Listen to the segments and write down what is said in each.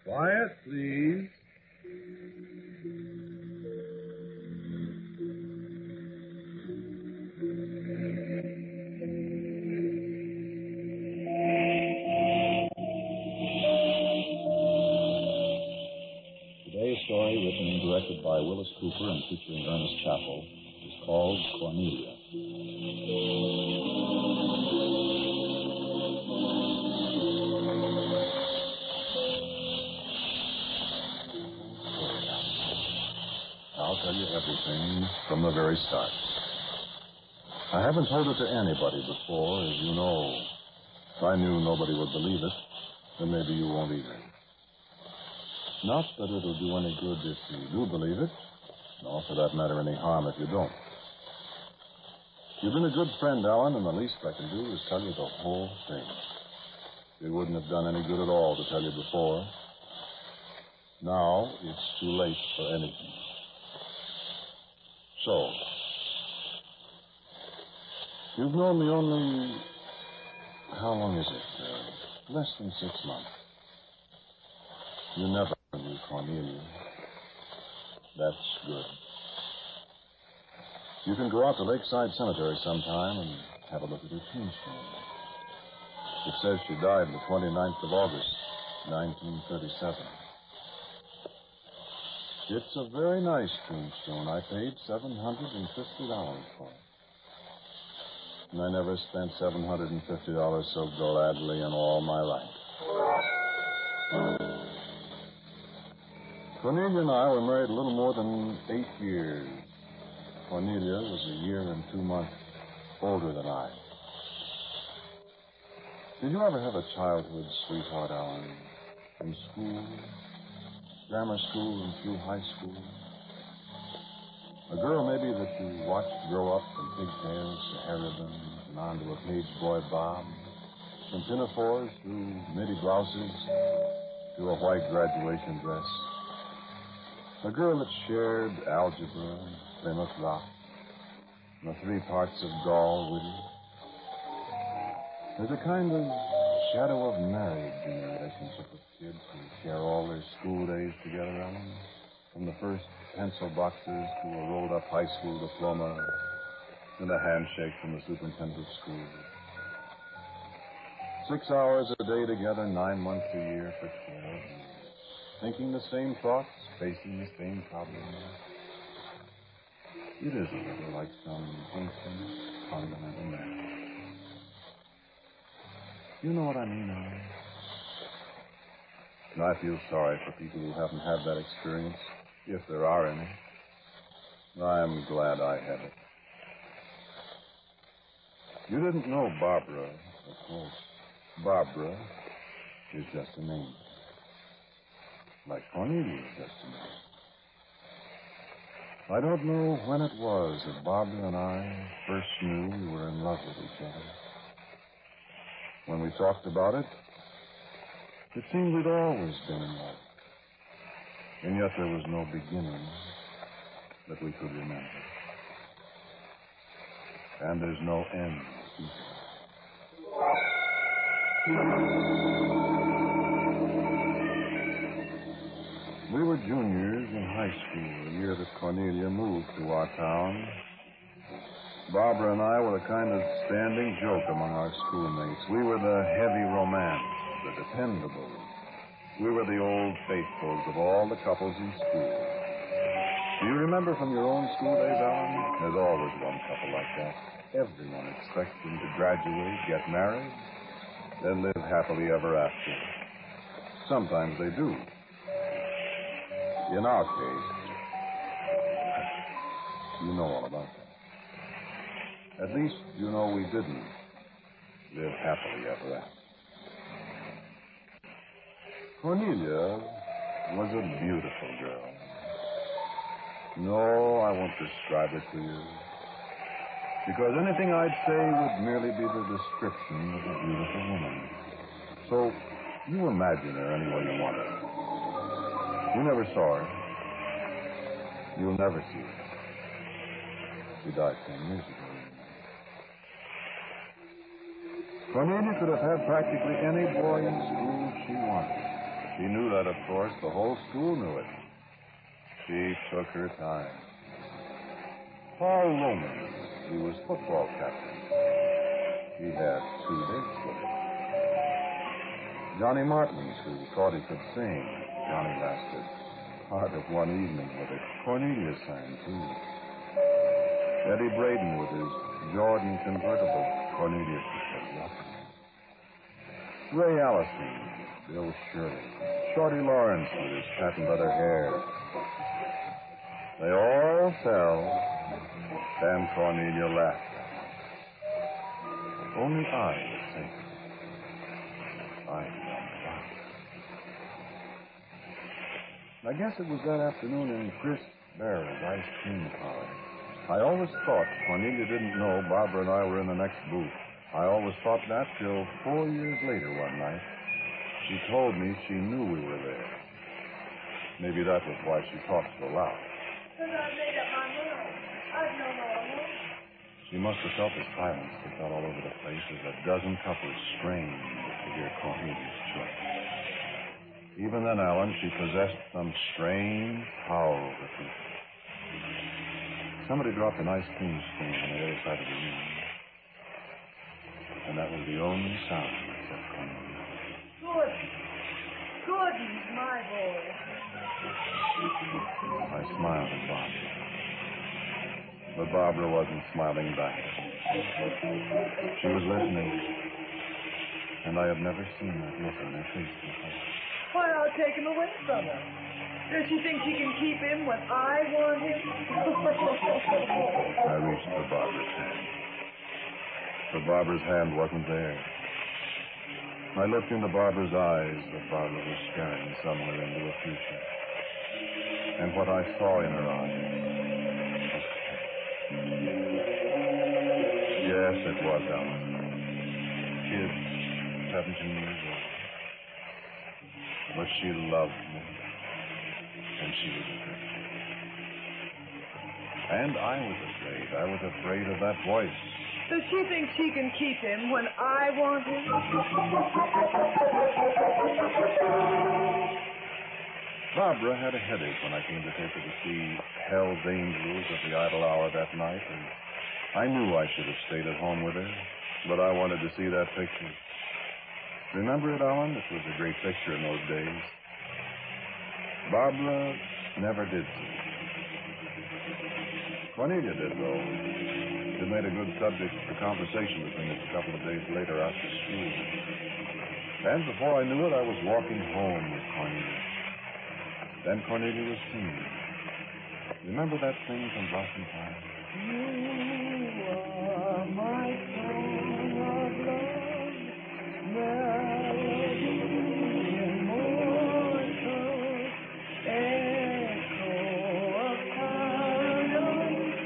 Quiet, please. Today's story, written and directed by Willis Cooper and featuring Ernest Chappell, is called Cornelia. I'll tell you everything from the very start. I haven't told it to anybody before, as you know. If I knew nobody would believe it, then maybe you won't either. Not that it'll do any good if you do believe it, nor for that matter any harm if you don't. You've been a good friend, Alan, and the least I can do is tell you the whole thing. It wouldn't have done any good at all to tell you before. Now it's too late for anything. So, you've known me only, how long is it? Less than 6 months. You never knew Cornelia. That's good. You can go out to Lakeside Cemetery sometime and have a look at her tombstone. It says she died the 29th of August, 1937. It's a very nice tombstone. I paid $750 for it. And I never spent $750 so gladly in all my life. Cornelia and I were married a little more than 8 years. Cornelia was a year and 2 months older than I. Did you ever have a childhood sweetheart, Alan? In school? Grammar school and through high school? A girl maybe that you watched grow up from pigtails to hair ribbons and onto a page boy bob, from pinafores through midi blouses to a white graduation dress. A girl that shared algebra and Plymouth Rock and the 3 parts of Gaul with you. There's a kind of shadow of marriage in the relationship of kids who share all their school days together, Ellen. From the first pencil boxes to a rolled-up high school diploma and a handshake from the superintendent of schools. 6 hours a day together, 9 months a year for 12 years. Thinking the same thoughts, facing the same problems. It is a little like some ancient fundamental marriage. You know what I mean, Alan? And I feel sorry for people who haven't had that experience, if there are any. I'm glad I had it. You didn't know Barbara, of course. Barbara is just a name. Like Cornelia is just a name. I don't know when it was that Barbara and I first knew we were in love with each other. When we talked about it, it seemed we'd always been in love. And yet there was no beginning that we could remember. And there's no end either. We were juniors in high school, the year that Cornelia moved to our town. Barbara and I were a kind of standing joke among our schoolmates. We were the heavy romance, the dependables. We were the old faithfuls of all the couples in school. Do you remember from your own school days, Alan? There's always one couple like that. Everyone expects them to graduate, get married, then live happily ever after. Sometimes they do. In our case, you know all about that. At least you know we didn't live happily ever after. Cornelia was a beautiful girl. No, I won't describe it to you, because anything I'd say would merely be the description of a beautiful woman. So you imagine her any way you want her. You never saw her. You'll never see her. She died 10 years ago. Cornelia could have had practically any boy in school she wanted. She knew that, of course. The whole school knew it. She took her time. Paul Loman, he was football captain. He had 2 dates with her. Johnny Martins, who thought he could sing. Johnny lasted part of one evening with her. Cornelia sang, too. Eddie Braden with his Jordan convertible. Cornelia said nothing. Ray Allison, Bill Shirley, Shorty Lawrence with his patent leather hair. They all fell. Then Cornelia laughed. Only I was thinking. I guess it was that afternoon in Chris Barrett's ice cream parlor. I always thought Cornelia didn't know Barbara and I were in the next booth. I always thought that till 4 years later one night. She told me she knew we were there. Maybe that was why she talked so loud. Because I made up my mind. I'd known all along. She must have felt the silence that got all over the place as a dozen couples strained to hear Cornelia's choice. Even then, Alan, she possessed some strange power over people. Somebody dropped an ice cream spoon on the other side of the room. And that was the only sound that said Cornelia. Gordon's my boy. I smiled at Barbara. But Barbara wasn't smiling back. She was listening. And I had never seen that look on her face before. Why, I'll take him away from her. Does she think she can keep him when I want him? I reached for Barbara's hand. But Barbara's hand wasn't there. I looked into Barbara's eyes, but Barbara was staring somewhere into the future. And what I saw in her eyes was yes, it was Ellen. She is 17 years old. But she loved me. And she was afraid. And I was afraid. I was afraid of that voice. Does she think she can keep him when I want him? Barbara had a headache when I came to take her to see Hell's Angels at the Idle Hour that night, and I knew I should have stayed at home with her, but I wanted to see that picture. Remember it, Alan? It was a great picture in those days. Barbara never did see it. Cornelia did, though. It made a good subject for conversation between us a couple of days later after school. And before I knew it, I was walking home with Cornelia. Then Cornelia was singing. Remember that thing from Blossom Time? You are my song of love, melody immortal, echo of paradise.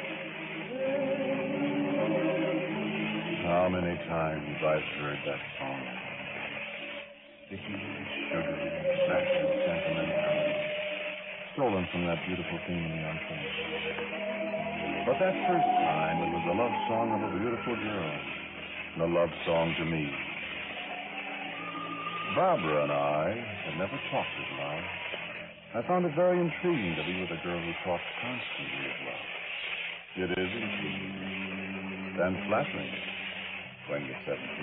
How many times I've heard that song. Sticky, sugary, saccharine, sentimental. Stolen from that beautiful theme in the Unfinished. But that first time, it was a love song of a beautiful girl. And a love song to me. Barbara and I had never talked as loud. I found it very intriguing to be with a girl who talked constantly of love. It is intriguing. And flattering when you're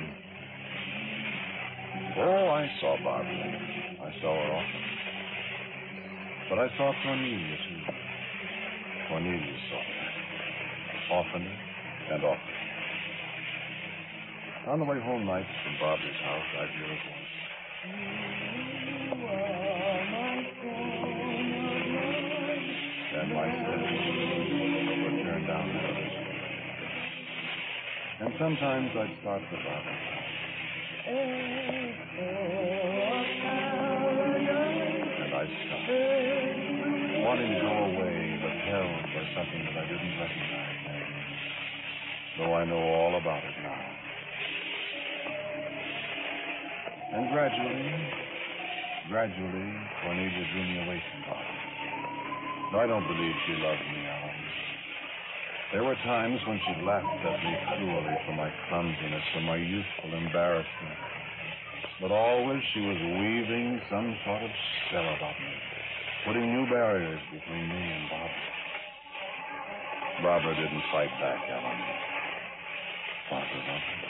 17. Oh, I saw Barbara. I saw her often. But I saw Cornelia, too. Cornelia saw her. Oftener and oftener. On the way home nights from Barbara's house, I'd hear a voice. You are my song of love. And my steps would turn down the other street. And sometimes I'd start for Barbara's house. Echo of paradise. And I'd stop. Wanting to go away, but held by something that I didn't recognize then. Though I know all about it now. And gradually, Cornelia drew me away from Barbara. I don't believe she loved me, Alan. There were times when she laughed at me cruelly for my clumsiness, for my youthful embarrassment. But always she was weaving some sort of spell about me, putting new barriers between me and Barbara. Barbara didn't fight back, Ellen. Barbara loved me.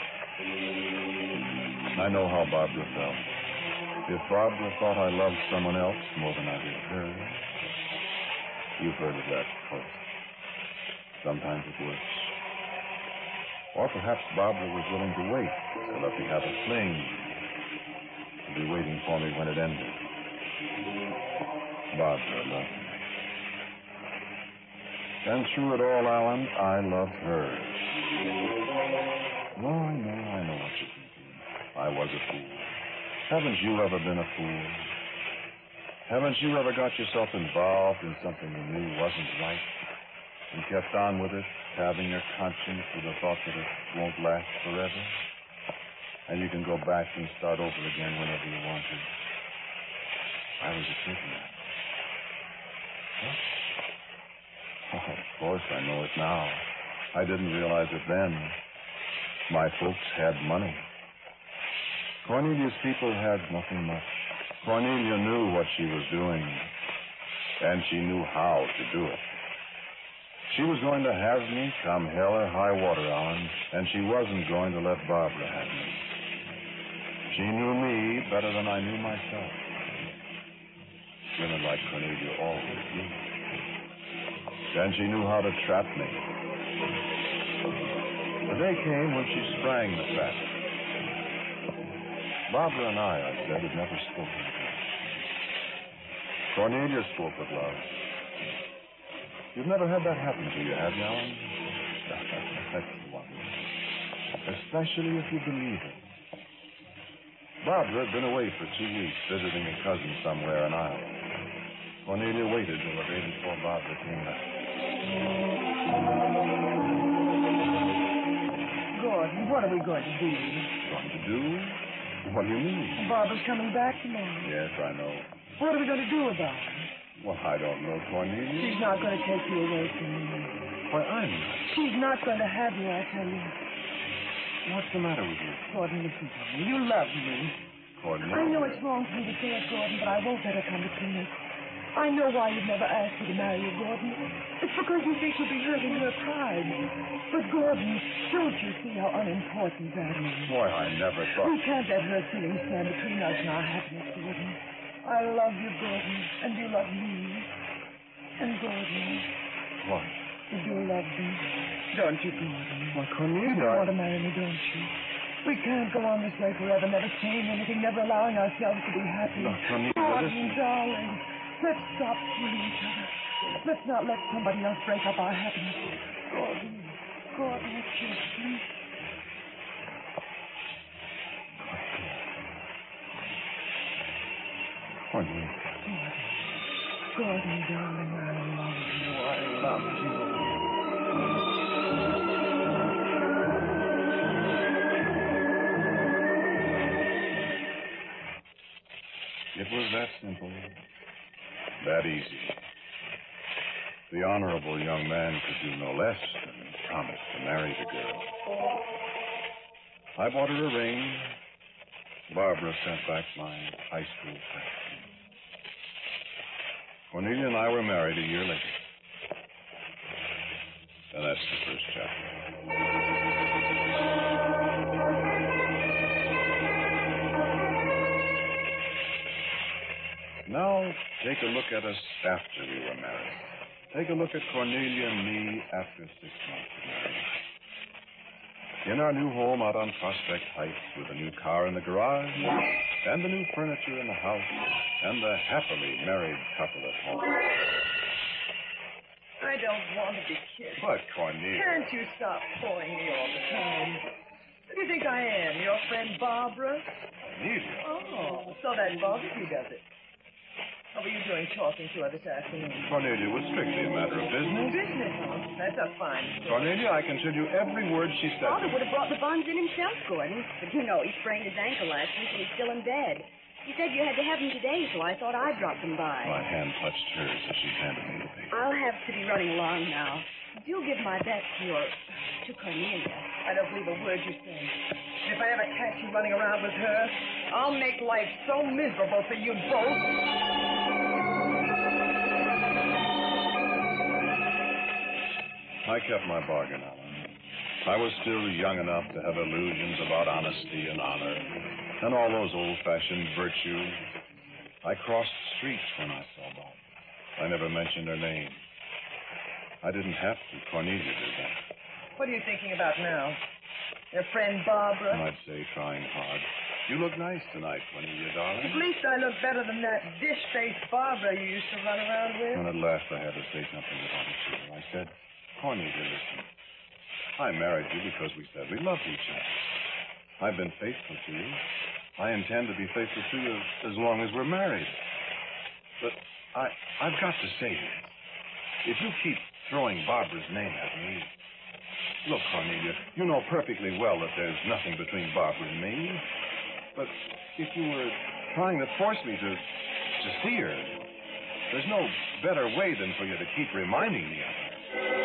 I know how Barbara felt. If Barbara thought I loved someone else more than I did her, you've heard of that, of course. Sometimes it works. Or perhaps Barbara was willing to wait to let me have a fling, to be waiting for me when it ended. Barbara loved me. And through it all, Alan, I loved her. Oh, I know what you're thinking. I was a fool. Haven't you ever been a fool? Haven't you ever got yourself involved in something you knew wasn't right and kept on with it, having your conscience with the thought that it won't last forever? And you can go back and start over again whenever you want to. I was a prisoner. What? Oh, of course, I know it now. I didn't realize it then. My folks had money. Cornelia's people had nothing much. Cornelia knew what she was doing, and she knew how to do it. She was going to have me come hell or high water, Alan, and she wasn't going to let Barbara have me. She knew me better than I knew myself. Women like Cornelia always do. And she knew how to trap me. The day came when she sprang the trap. Barbara and I said, had never spoken again. Cornelia spoke of love. You've never had that happen to you, have you, Alan? That's the one. Especially if you believe it. Barbara had been away for 2 weeks, visiting a cousin somewhere in Ireland. Cornelia waited till the day before Barbara came back. Gordon, what are we going to do? Going to do? What do you mean? Barbara's coming back tomorrow. Yes, I know. What are we going to do about it? Well, I don't know, Cornelia. She's not going to take you away from me. Why, I'm not. She's not going to have you, I tell you. What's the matter with you? Gordon, listen to me. You love me. Cornelia. I know it's wrong for me to say it, Gordon, but I won't let her come between us. I know why you've never asked me to marry you, Gordon. It's because you think you'll be hurting her pride. But, Gordon, don't you see how unimportant that is? Why, I never thought... We can't let her feelings stand between us and our happiness, Gordon. I love you, Gordon, and you love me. And, Gordon... What? You do love me, don't you, Gordon? Why, Cornelia... You want to marry me, don't you? We can't go on this way forever, never saying anything, never allowing ourselves to be happy. No, Cornelia, Gordon, listen. darling, let's stop killing each other. Let's not let somebody else break up our happiness. Gordon, it's your sleep. Cornelia. Gordon, darling, I love you. I love you. It was that simple, that easy. The honorable young man could do no less than promise to marry the girl. I bought her a ring. Barbara sent back my high school friend. Cornelia and I were married a year later. And that's the first chapter. Now, take a look at us after we were married. Take a look at Cornelia and me after 6 months of marriage. In our new home out on Prospect Heights with a new car in the garage and the new furniture in the house and the happily married couple at home. I don't want to be kissed. But, Cornelia... Can't you stop calling me all the time? Who do you think I am? Your friend Barbara? Cornelia? Oh, so that bothers you, does it? What were you doing talking to her this afternoon? Cornelia was strictly a matter of business. Business, huh? That's a fine story. Cornelia, I can tell you every word she said. Father would have brought the bonds in himself, Gordon. But you know, he sprained his ankle last week and he's still in bed. He said you had to have them today, so I thought I'd drop them by. My hand touched hers as she handed me the paper. I'll have to be running along now. Do give my best to Cornelia. I don't believe a word you say. And if I ever catch you running around with her. I'll make life so miserable for you both. I kept my bargain, Alan. I was still young enough to have illusions about honesty and honor and all those old-fashioned virtues. I crossed streets when I saw Bob. I never mentioned her name. I didn't have to. Cornelia did that. What are you thinking about now? Your friend Barbara? I'd say trying hard. You look nice tonight, Cornelia, darling. At least I look better than that dish-faced Barbara you used to run around with. And at last I had to say something about it to her. I said, Cornelia, listen. I married you because we said we loved each other. I've been faithful to you. I intend to be faithful to you as long as we're married. But I've got to say this. If you keep throwing Barbara's name at me... Look, Cornelia, you know perfectly well that there's nothing between Barbara and me. But if you were trying to force me to see her, there's no better way than for you to keep reminding me of her.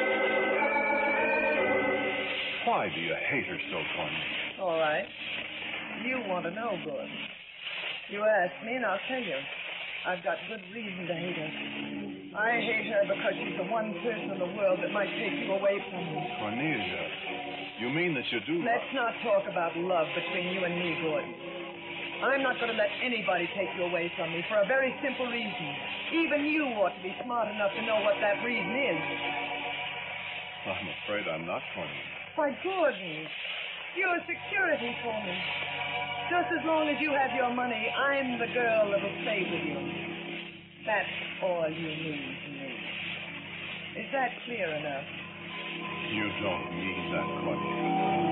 Why do you hate her so, Cornelia? All right. You want to know, good. You ask me, and I'll tell you. I've got good reason to hate her. I hate her because she's the one person in the world that might take you away from me. Cornelia, you mean that you do... Let's not talk about love between you and me, Gordon. I'm not going to let anybody take you away from me for a very simple reason. Even you ought to be smart enough to know what that reason is. I'm afraid I'm not, Cornelia. Why, Gordon, you're security for me. Just as long as you have your money, I'm the girl that'll stay with you. That's all you need to me. Is that clear enough? You don't mean that, Cornelia.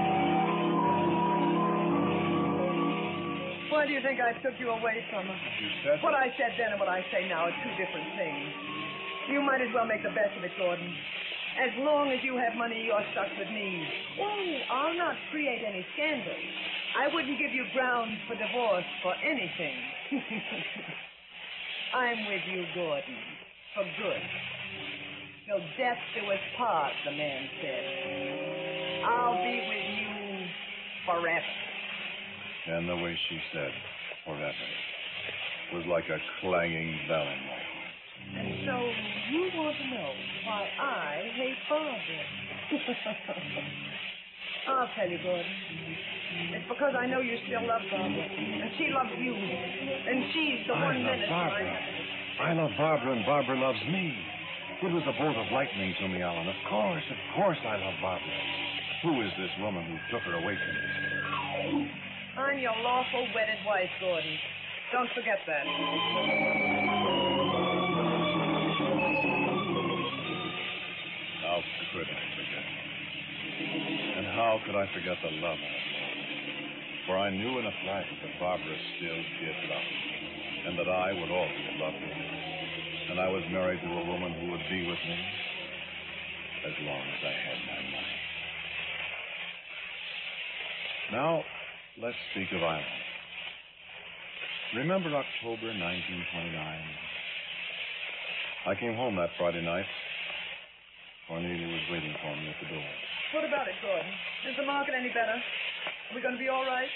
Why do you think I took you away from her? You said... What I said then and what I say now are two different things. You might as well make the best of it, Gordon. As long as you have money, you're stuck with me. Oh, I'll not create any scandal. I wouldn't give you grounds for divorce for anything. I'm with you, Gordon, for good. Till death do us part, the man said. I'll be with you forever. And the way she said, forever, was like a clanging bell in my heart. And so you want to know why I hate Barbara. I'll tell you, Gordon. It's because I know you still love Barbara. And she loves you. And she's the one minute... I love Barbara, and Barbara loves me. It was a bolt of lightning to me, Alan. Of course I love Barbara. Who is this woman who took her away from me? I'm your lawful wedded wife, Gordon. Don't forget that. How could I forget? And how could I forget the love I had known? For I knew in a flash that Barbara still did love me, and that I would always love her. And I was married to a woman who would be with me as long as I had my money. Now, let's speak of Ireland. Remember October 1929? I came home that Friday night. Cornelia was waiting for me at the door. What about it, Gordon? Is the market any better? Are we going to be all right?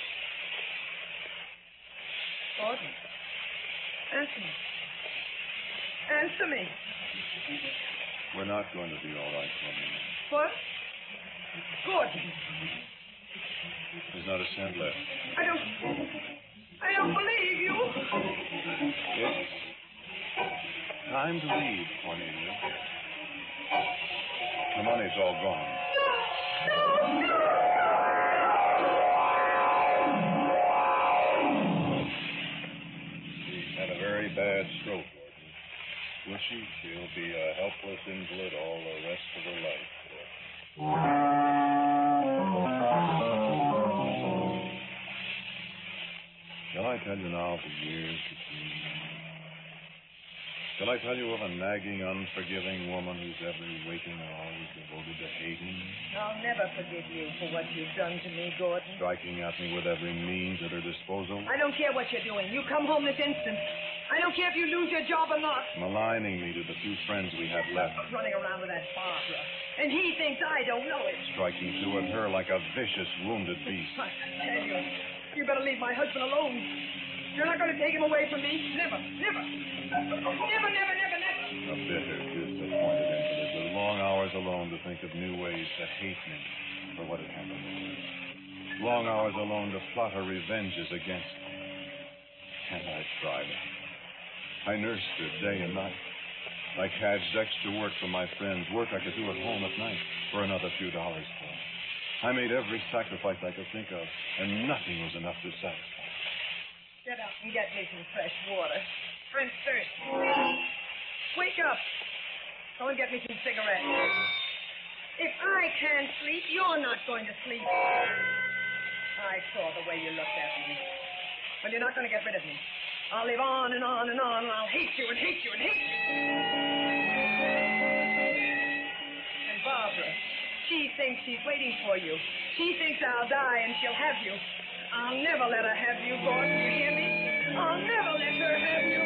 Gordon, answer me. Answer me. We're not going to be all right, Cornelia. What? Gordon. There's not a cent left. I don't believe you. It's time to leave, Cornelia. The money's all gone. No. She's had a very bad stroke, Gordon. Will she? She'll be a helpless invalid all the rest of her life. Shall I tell you now of the years between? Shall I tell you of a nagging, unforgiving woman whose every waking hour was devoted to hating? I'll never forgive you for what you've done to me, Gordon. Striking at me with every means at her disposal? I don't care what you're doing. You come home this instant. I don't care if you lose your job or not. Maligning me to the few friends we have left. Running around with that Barbara. And he thinks I don't know it. Striking through at her like a vicious, wounded beast. I tell you, you better leave my husband alone. You're not going to take him away from me. Never, never. Never, never, never, never. A bitter, disappointed invalid with long hours alone to think of new ways to hate me for what had happened to her. Long hours alone to plot her revenges against me. And I tried it. I nursed her day and night. I cadged extra work for my friends, work I could do at home at night for another few dollars for her. I made every sacrifice I could think of, and nothing was enough to satisfy. Get up and get me some fresh water. I'm thirsty. Wake up. Go and get me some cigarettes. If I can't sleep, you're not going to sleep. I saw the way you looked at me. Well, you're not going to get rid of me. I'll live on and on and on, and I'll hate you and hate you and hate you. And Barbara, she thinks she's waiting for you. She thinks I'll die and she'll have you. I'll never let her have you, Gordon. You hear me? I'll never let her have you.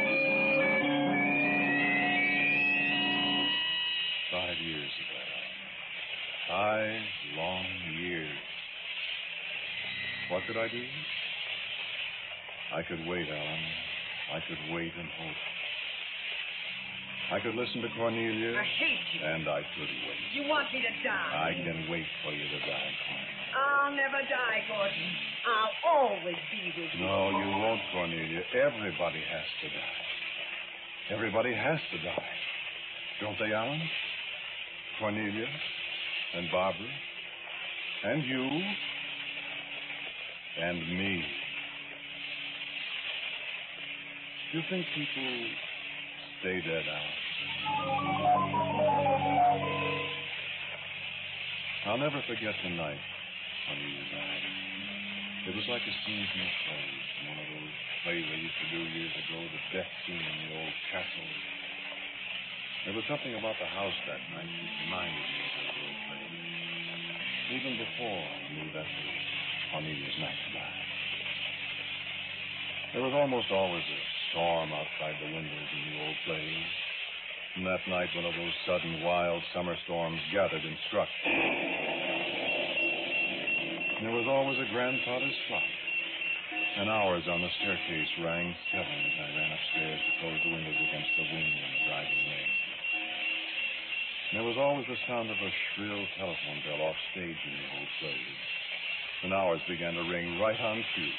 5 years ago. 5 long years. What could I do? I could wait, Alan. I could wait and hope. I could listen to Cornelia. I hate you. And I could wait. You want me to die. I can wait for you to die, Cornelia. I'll never die, Gordon. I'll always be with you. No, you won't, Cornelia. Everybody has to die. Everybody has to die. Don't they, Alan? Cornelia and Barbara and you and me. Do you think people stay dead, Alan? I'll never forget the night when you died. It was like a scene from a play, one of those plays I used to do years ago, the death scene in the old castle. There was something about the house that night that reminded me of those old plays. Even before I knew that was Cornelia's night to die. There was almost always a storm outside the windows in the old plays. And that night, one of those sudden, wild summer storms gathered and struck. And there was always a grandfather's clock. And hours on the staircase rang 7 as I ran upstairs to close the windows against the wind and the driving rain. And there was always the sound of a shrill telephone bell off stage in the old plays. And hours began to ring right on cue.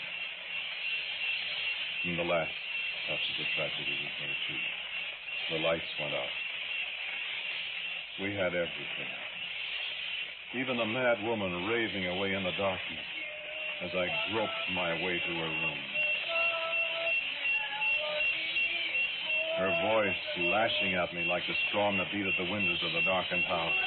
And the last touch of the tragedy was there, too. The lights went out. We had everything out. Even the mad woman raving away in the darkness as I groped my way to her room. Her voice lashing at me like the storm that beat at the windows of the darkened house.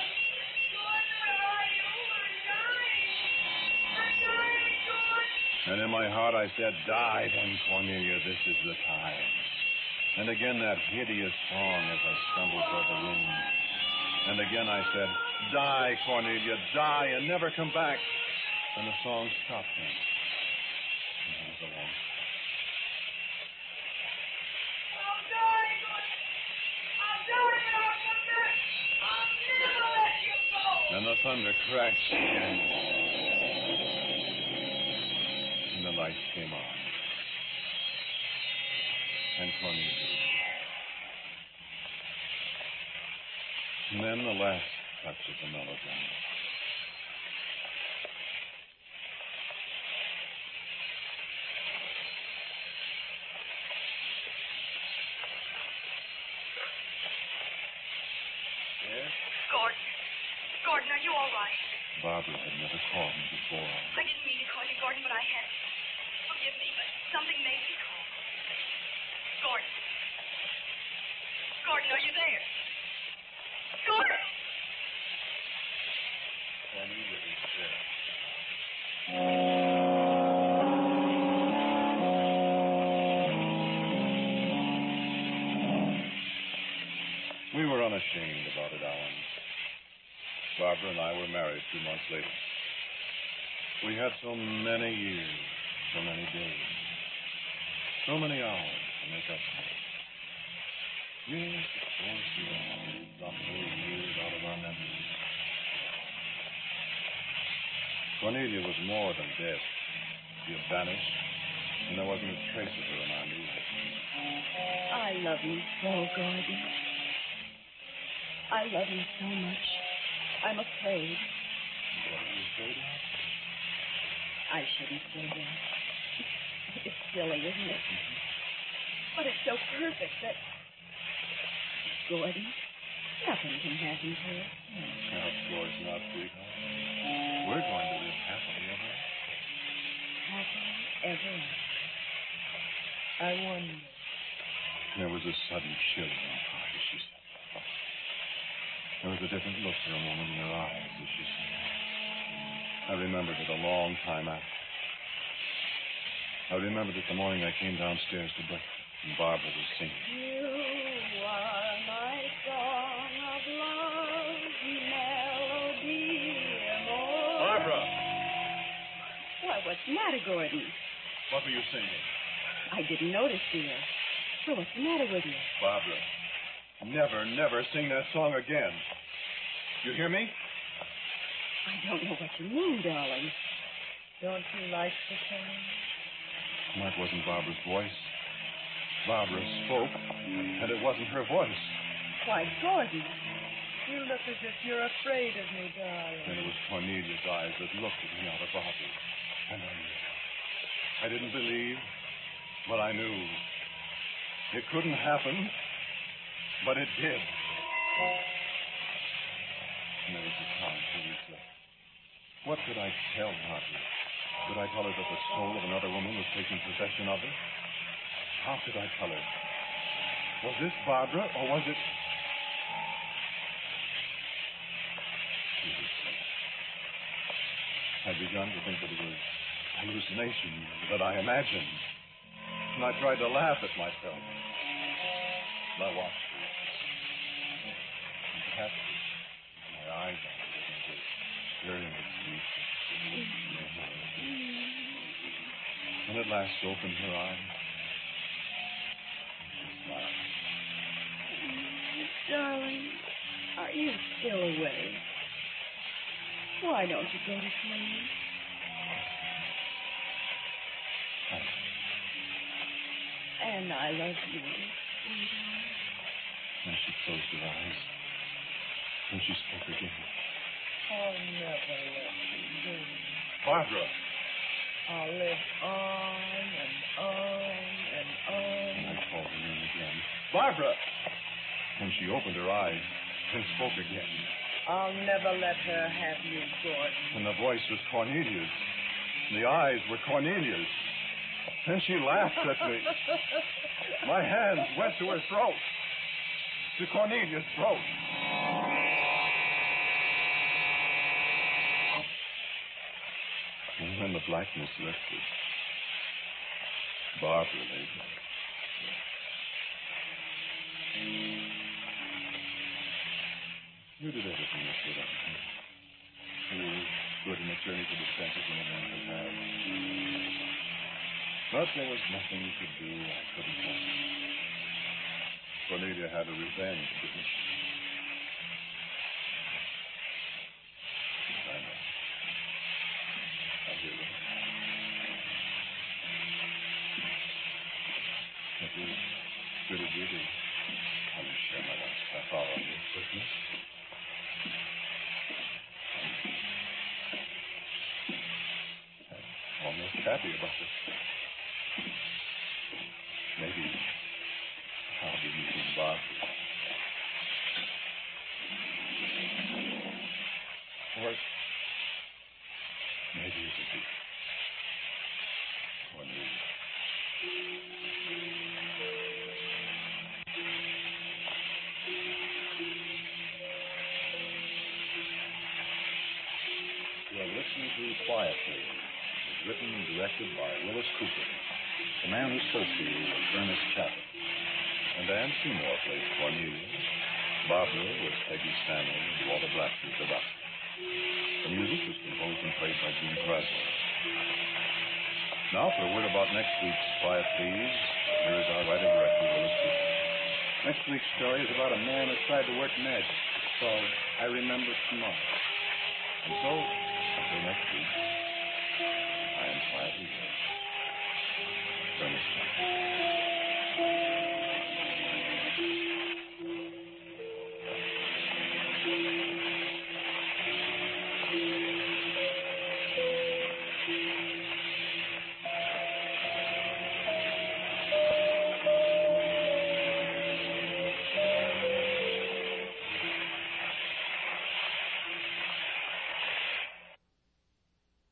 And in my heart I said, die then, Cornelia, this is the time. And again that hideous song as I stumbled toward the room. And again I said, die, Cornelia, die and never come back. And the song stopped me. And I was alone. I'll die, Gordon. I'll die and I'll come back. I'll never let you go. And the thunder crashed again. And the lights came on. And Cornelia. And then the last touch of the melodrama. Yes? Gordon, are you all right? Barbara had never called me before. I didn't mean to call you Gordon, but I had to. Forgive me, but something made me call. Gordon. Gordon, are you there? Gordon! Cornelia is there. We were unashamed about it, Alan. Barbara and I were married 2 months later. We had so many years, so many days, so many hours to make up for it. Yes, of course, we all dropped those years out of our memories. Cornelia was more than dead. She had vanished, And there wasn't a trace of her around either. I love you so, Gordon. I love you so much. I'm afraid. What are you afraid of? I shouldn't say that. It's silly, isn't it? But it's so perfect that... Gordon, nothing can happen to us. No, of course not, sweetheart. We're going to live happily ever after. Happily ever after. I wonder. There was a sudden chill in my heart as she said that. There was a different look for a moment in her eyes as she said that. I remembered it a long time after. I remembered it the morning I came downstairs to breakfast and Barbara was singing. You are my song of love, melody more. Barbara! Why, what's the matter, Gordon? What were you singing? I didn't notice, dear. So what's the matter with you? Barbara, never sing that song again. You hear me? I don't know what you mean, darling. Don't you like the song? That wasn't Barbara's voice. Barbara spoke, and it wasn't her voice. Why, Gordon, you look as if you're afraid of me, darling. And it was Cornelia's eyes that looked at me out of Barbara. And I knew. I didn't believe, but I knew. It couldn't happen, but it did. And there was a time, Teresa. What could I tell Barbara? Could I tell her that the soul of another woman was taking possession of her? How could I tell her? Was this Barbara, or was it... I'd begun to think that it was hallucination that I imagined. And I tried to laugh at myself. And I watched her. And perhaps my eyes on her began to very much deep. And at last opened her eyes. And smiled. Darling, are you still awake? Why don't you go to sleep? And I love you, sweetheart. And she closed her eyes. And she spoke again. I'll never let you go. Barbara! I'll live on and on and on. And I called her name again. Barbara! And she opened her eyes and spoke again. I'll never let her have you, Gordon. And the voice was Cornelia's. And the eyes were Cornelia's. Then she laughed at me. My hands went to her throat. To Cornelia's throat. And when the blackness lifted, Barbara lay there. You did everything you could have. You were good in the journey to the senses and the man could have. But there was nothing you could do I couldn't help. Cornelia had a revenge, didn't she? I know. I hear it. It was good of you to come and share my last half hour on your Christmas. I'm almost happy about it. Maybe I'll be meeting Barbara. Or maybe it'll be Cornelia. You are listening to Quiet Please. It was written and directed by Willis Cooper. The man who spoke to you was Ernest Chappell. And Ann Seymour played Cornelia. Barbara was Peggy Stanley and Walter Blackford the doctor. The music was composed and played by Gene Krasner. Now, for a word about next week's Quiet Please, here is our writer-director, Willis Cooper. Next week's story is about a man who tried to work magic. It's called I Remember Tomorrow. And so, until next week, I am quietly here. Ernestine.